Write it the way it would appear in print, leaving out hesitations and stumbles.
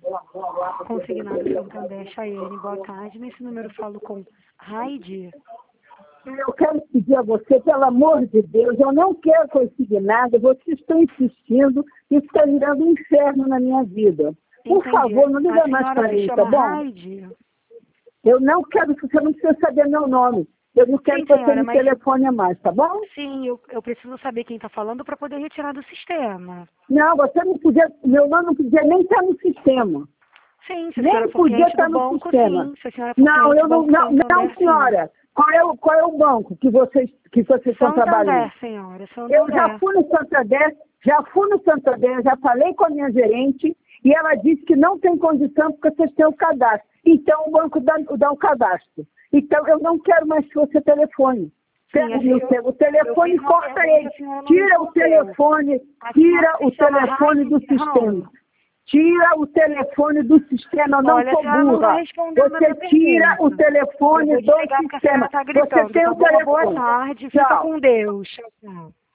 Consignado Santander, Chayane, boa tarde. Nesse número eu falo com Raide. Eu quero pedir a você, pelo amor de Deus, eu não quero consignado, vocês estão insistindo, isso está virando um inferno na minha vida. Por favor, não liga mais para mim, tá bom? Raide? Eu não quero, você não precisa saber meu nome. Eu não quero que você me telefone mais, tá bom? Sim, eu preciso saber quem está falando para poder retirar do sistema. Não, você não podia, meu nome não podia nem estar no sistema. Sim, se a nem senhora for podia cliente estar do no banco, sistema. sim. Se a senhora for Não, cliente eu do não, banco não, senhora. Qual é o banco que vocês estão trabalhando? Senhora, Eu já fui no Santander, já falei com a minha gerente e ela disse que não tem condição porque vocês têm o cadastro. Então o banco dá o cadastro. Então eu não quero mais que você telefone. Pega o telefone, corta ele. Tira o telefone do sistema. Tira o telefone do sistema, eu não sou burra. Você tira o telefone do sistema. Você tem o telefone. Boa tarde, fica com Deus. Tchau.